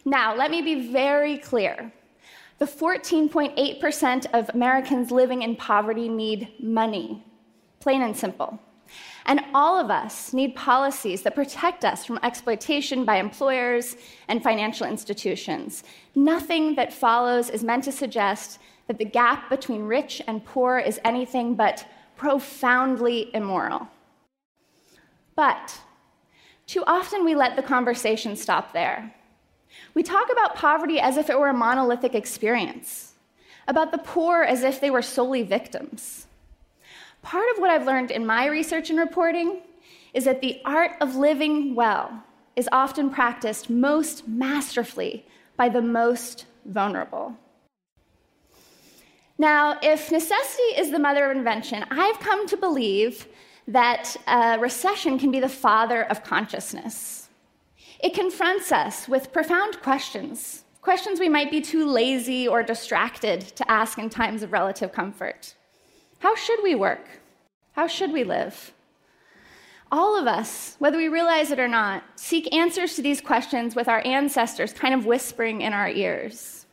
Now, let me be very clear. The 14.8% of Americans living in poverty need money, plain and simple. And all of us need policies that protect us from exploitation by employers and financial institutions. Nothing that follows is meant to suggest that the gap between rich and poor is anything but profoundly immoral. But too often we let the conversation stop there. We talk about poverty as if it were a monolithic experience, about the poor as if they were solely victims. Part of what I've learned in my research and reporting is that the art of living well is often practiced most masterfully by the most vulnerable. Now, if necessity is the mother of invention, I've come to believe that recession can be the father of consciousness. It confronts us with profound questions we might be too lazy or distracted to ask in times of relative comfort. How should we work? How should we live? All of us, whether we realize it or not, seek answers to these questions with our ancestors kind of whispering in our ears.